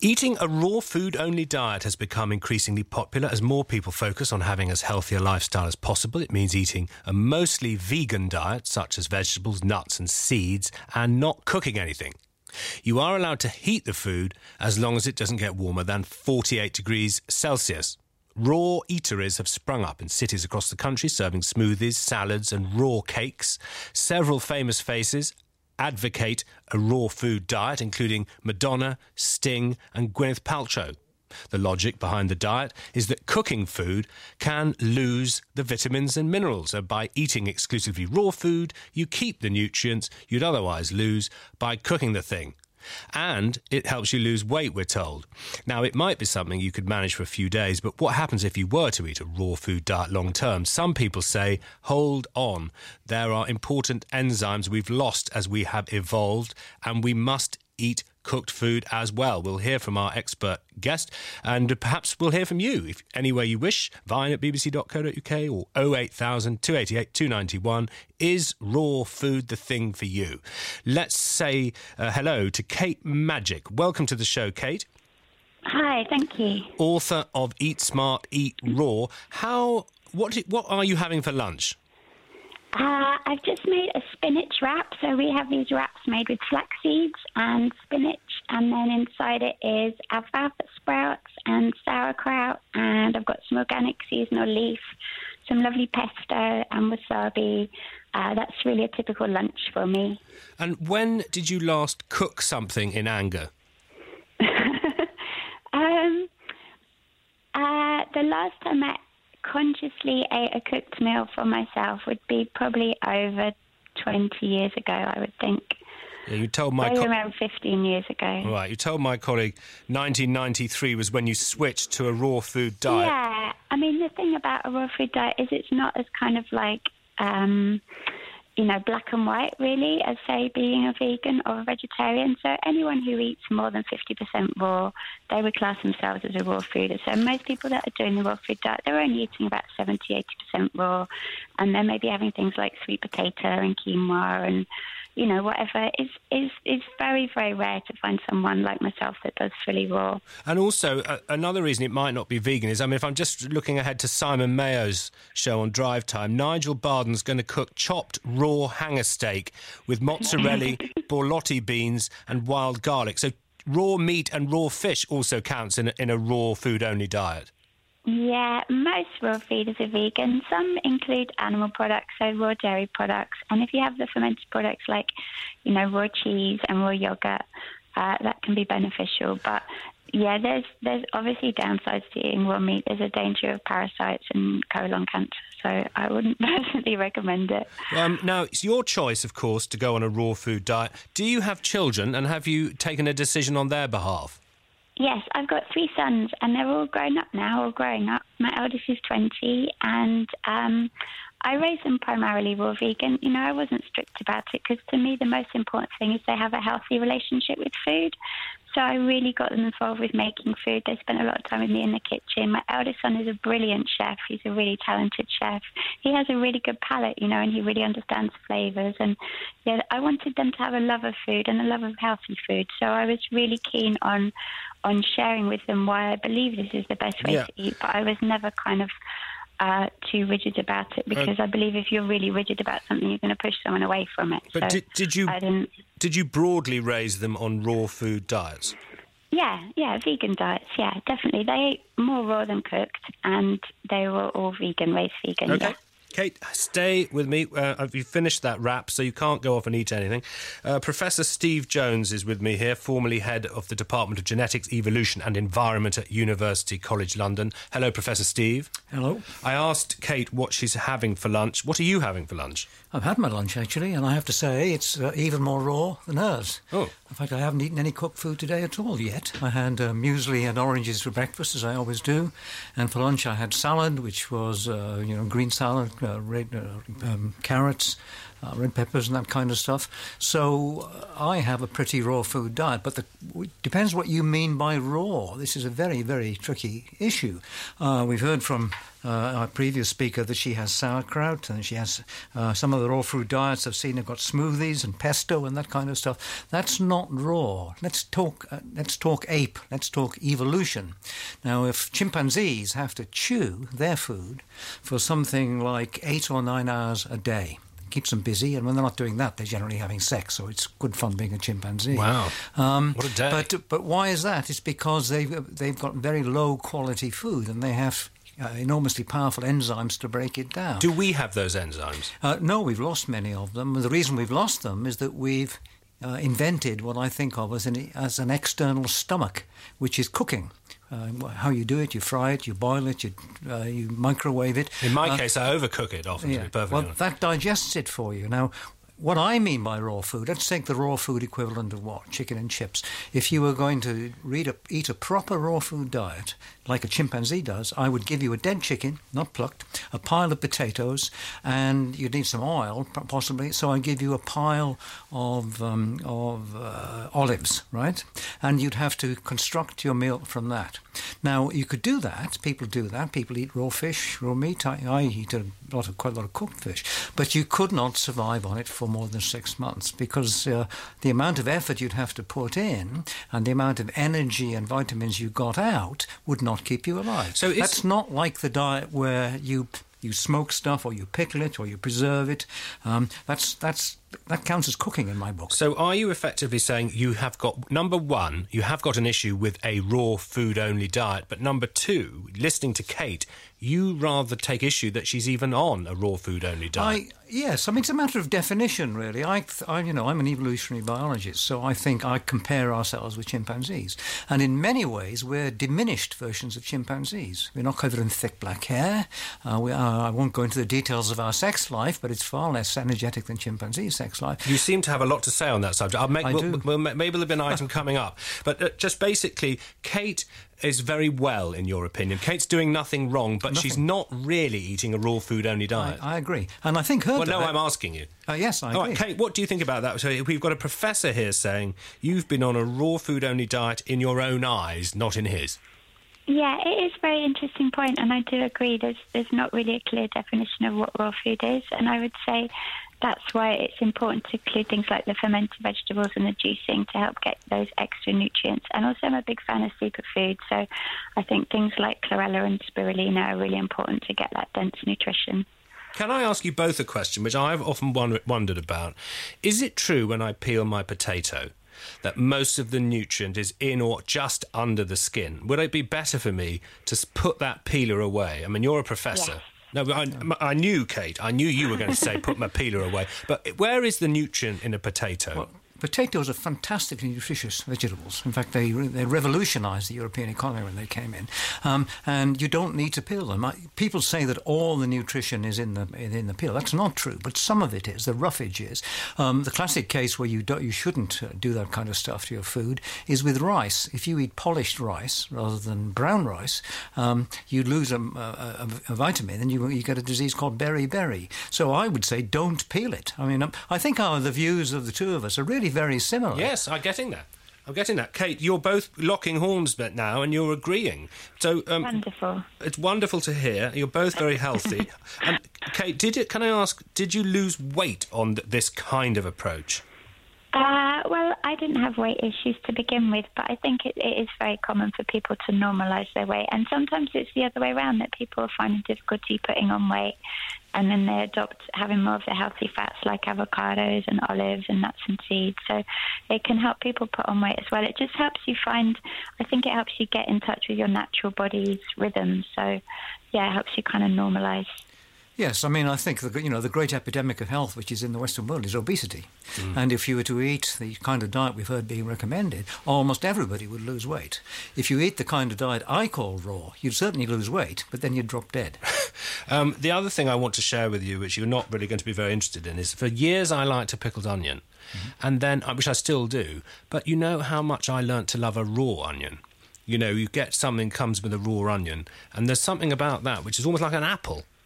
Eating a raw food-only diet has become increasingly popular as more people focus on having as healthy a lifestyle as possible. It means eating a mostly vegan diet, such as vegetables, nuts and seeds, and not cooking anything. You are allowed to heat the food as long as it doesn't get warmer than 48 degrees Celsius. Raw eateries have sprung up in cities across the country, serving smoothies, salads and raw cakes. Several famous faces advocate a raw food diet, including Madonna, Sting and Gwyneth Paltrow. The logic behind the diet is that cooking food can lose the vitamins and minerals. So by eating exclusively raw food, you keep the nutrients you'd otherwise lose by cooking the thing. And it helps you lose weight, we're told. Now, it might be something you could manage for a few days, but what happens if you were to eat a raw food diet long term? Some people say, hold on. There are important enzymes we've lost as we have evolved, and we must eat cooked food as well. We'll hear from our expert guest, and perhaps we'll hear from you if any way you wish. Vine at bbc.co.uk or 08000 288 291. Is raw food the thing for you? Let's say hello to Kate Magic. Welcome to the show, Kate. Hi, thank you. Author of Eat Smart, Eat Raw. What are you having for lunch? I've just made a spinach wrap. So we have these wraps made with flax seeds and spinach, and then inside it is alfalfa sprouts and sauerkraut, and I've got some organic seasonal leaf, some lovely pesto and wasabi. That's really a typical lunch for me. And when did you last cook something in anger? The last time I consciously ate a cooked meal for myself would be probably over 20 years ago, I would think. Yeah, you told my around 15 years ago. Right, you told my colleague 1993 was when you switched to a raw food diet. Yeah, I mean, the thing about a raw food diet is it's not as kind of like, black and white, really, as, say, being a vegan or a vegetarian. So anyone who eats more than 50% raw, they would class themselves as a raw fooder. So most people that are doing the raw food diet, they're only eating about 70-80% raw, and then maybe having things like sweet potato and quinoa and, whatever. It's very, very rare to find someone like myself that does fully raw. And also, another reason it might not be vegan is, if I'm just looking ahead to Simon Mayo's show on Drive Time, Nigel Barden's going to cook chopped raw hanger steak with mozzarella, borlotti beans and wild garlic. So raw meat and raw fish also counts in a raw food-only diet. Yeah, most raw feeders are vegan. Some include animal products, so raw dairy products. And if you have the fermented products like, raw cheese and raw yogurt, that can be beneficial. But yeah, there's obviously downsides to eating raw meat. There's a danger of parasites and colon cancer, so I wouldn't personally recommend it. Now, it's your choice, of course, to go on a raw food diet. Do you have children, and have you taken a decision on their behalf? Yes, I've got 3 sons, and they're all grown up now, or growing up. My eldest is 20, and I raised them primarily raw vegan. I wasn't strict about it, because to me the most important thing is they have a healthy relationship with food. So I really got them involved with making food. They spent a lot of time with me in the kitchen. My eldest son is a brilliant chef. He's a really talented chef. He has a really good palate, and he really understands flavours. And yeah, I wanted them to have a love of food and a love of healthy food. So I was really keen on sharing with them why I believe this is the best way to eat. But I was never kind of too rigid about it, because I believe if you're really rigid about something, you're going to push someone away from it. But so did you broadly raise them on raw food diets? Yeah, vegan diets, yeah, definitely. They ate more raw than cooked, and they were all vegan, raised vegan. Okay. Yeah. Kate, stay with me. You've finished that wrap, so you can't go off and eat anything. Professor Steve Jones is with me here, formerly head of the Department of Genetics, Evolution and Environment at University College London. Hello, Professor Steve. Hello. I asked Kate what she's having for lunch. What are you having for lunch? I've had my lunch, actually, and I have to say it's even more raw than hers. Oh. In fact, I haven't eaten any cooked food today at all yet. I had muesli and oranges for breakfast, as I always do, and for lunch I had salad, which was, green salad, red carrots, red peppers and that kind of stuff. So I have a pretty raw food diet, but it depends what you mean by raw. This is a very, very tricky issue. We've heard from our previous speaker that she has sauerkraut, and she has some of the raw food diets I've seen have got smoothies and pesto and that kind of stuff. That's not raw. Let's talk ape. Let's talk evolution. Now, if chimpanzees have to chew their food for something like 8 or 9 hours a day, keeps them busy, and when they're not doing that, they're generally having sex, so it's good fun being a chimpanzee. Wow. What a day. But why is that? It's because they've got very low quality food, and they have enormously powerful enzymes to break it down. Do we have those enzymes? No, we've lost many of them. The reason we've lost them is that we've invented what I think of as an external stomach, which is cooking. How you do it, you fry it, you boil it, you microwave it. In my case, I overcook it often, to be perfectly honest. That digests it for you. Now, what I mean by raw food, let's take the raw food equivalent of what? Chicken and chips. If you were going to eat a proper raw food diet, like a chimpanzee does, I would give you a dead chicken, not plucked, a pile of potatoes, and you'd need some oil, possibly, so I'd give you a pile of olives, right? And you'd have to construct your meal from that. Now, you could do that. People do that. People eat raw fish, raw meat. I eat quite a lot of cooked fish. But you could not survive on it for more than 6 months because the amount of effort you'd have to put in and the amount of energy and vitamins you got out would not keep you alive. So that's not like the diet where you smoke stuff or you pickle it or you preserve it. That counts as cooking in my book. So are you effectively saying you have got, number one, you have got an issue with a raw food-only diet, but number two, listening to Kate, you rather take issue that she's even on a raw food-only diet? Yes, I mean, it's a matter of definition, really. I'm an evolutionary biologist, so I think I compare ourselves with chimpanzees. And in many ways, we're diminished versions of chimpanzees. We're not covered in thick black hair. I won't go into the details of our sex life, but it's far less energetic than chimpanzees' sex life. You seem to have a lot to say on that subject. Maybe there'll be an item coming up. But just basically, Kate is very well, in your opinion. Kate's doing nothing wrong, but she's not really eating a raw food-only diet. I agree. And I think her diet... Well, no, I'm asking you. Yes, I agree. All right, Kate, what do you think about that? So we've got a professor here saying you've been on a raw food-only diet in your own eyes, not in his. Yeah, it is a very interesting point, and I do agree there's not really a clear definition of what raw food is, and I would say that's why it's important to include things like the fermented vegetables and the juicing to help get those extra nutrients. And also I'm a big fan of superfood, so I think things like chlorella and spirulina are really important to get that dense nutrition. Can I ask you both a question, which I've often wondered about? Is it true when I peel my potato that most of the nutrient is in or just under the skin? Would it be better for me to put that peeler away? I mean, you're a professor. Yes. No, I knew, Kate, I knew you were going to say put my peeler away. But where is the nutrient in a potato? Well, potatoes are fantastically nutritious vegetables. In fact, they revolutionised the European economy when they came in. And you don't need to peel them. People say that all the nutrition is in the peel. That's not true, but some of it is. The roughage is. The classic case where you shouldn't do that kind of stuff to your food is with rice. If you eat polished rice rather than brown rice, you lose a vitamin and you get a disease called beriberi. So I would say don't peel it. I mean, I think the views of the two of us are really very similar. Yes, I'm getting that. Kate, you're both locking horns now and you're agreeing. So wonderful. It's wonderful to hear. You're both very healthy. And Kate, can I ask, did you lose weight on this kind of approach? Well, I didn't have weight issues to begin with, but I think it is very common for people to normalise their weight. And sometimes it's the other way around, that people are finding difficulty putting on weight, and then they adopt having more of the healthy fats like avocados and olives and nuts and seeds. So it can help people put on weight as well. It just helps you I think it helps you get in touch with your natural body's rhythms. So, yeah, it helps you kind of normalise. Yes, I mean, I think the great epidemic of health which is in the Western world is obesity. And if you were to eat the kind of diet we've heard being recommended, almost everybody would lose weight. If you eat the kind of diet I call raw, you'd certainly lose weight, but then you'd drop dead. The other thing I want to share with you, which you're not really going to be very interested in, is for years I liked a pickled onion, and then, which I still do, but you know how much I learnt to love a raw onion. You know, you get something comes with a raw onion, and there's something about that which is almost like an apple.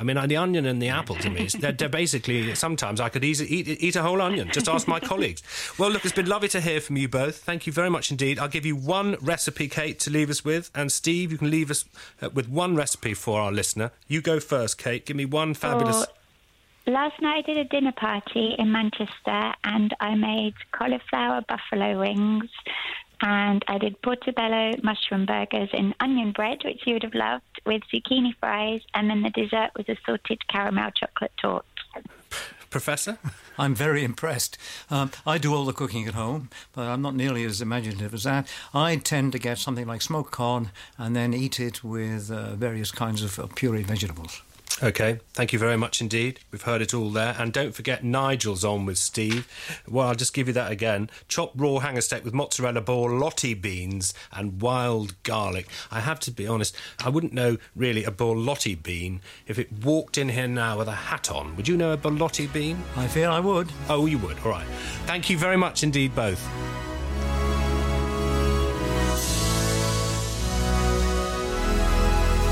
I mean, the onion and the apple to me, they're basically, sometimes I could easily eat a whole onion. Just ask my colleagues. Well, look, it's been lovely to hear from you both. Thank you very much indeed. I'll give you one recipe, Kate, to leave us with. And Steve, you can leave us with one recipe for our listener. You go first, Kate. Give me one fabulous... Last night I did a dinner party in Manchester and I made cauliflower buffalo wings and I did portobello mushroom burgers in onion bread, which you would have loved, with zucchini fries, and then the dessert was a salted caramel chocolate torte. Professor? I'm very impressed. I do all the cooking at home, but I'm not nearly as imaginative as that. I tend to get something like smoked corn and then eat it with various kinds of pureed vegetables. OK, thank you very much indeed. We've heard it all there. And don't forget Nigel's on with Steve. Well, I'll just give you that again. Chopped raw hanger steak with mozzarella borlotti beans and wild garlic. I have to be honest, I wouldn't know really a borlotti bean if it walked in here now with a hat on. Would you know a borlotti bean? I fear I would. Oh, you would? All right. Thank you very much indeed, both.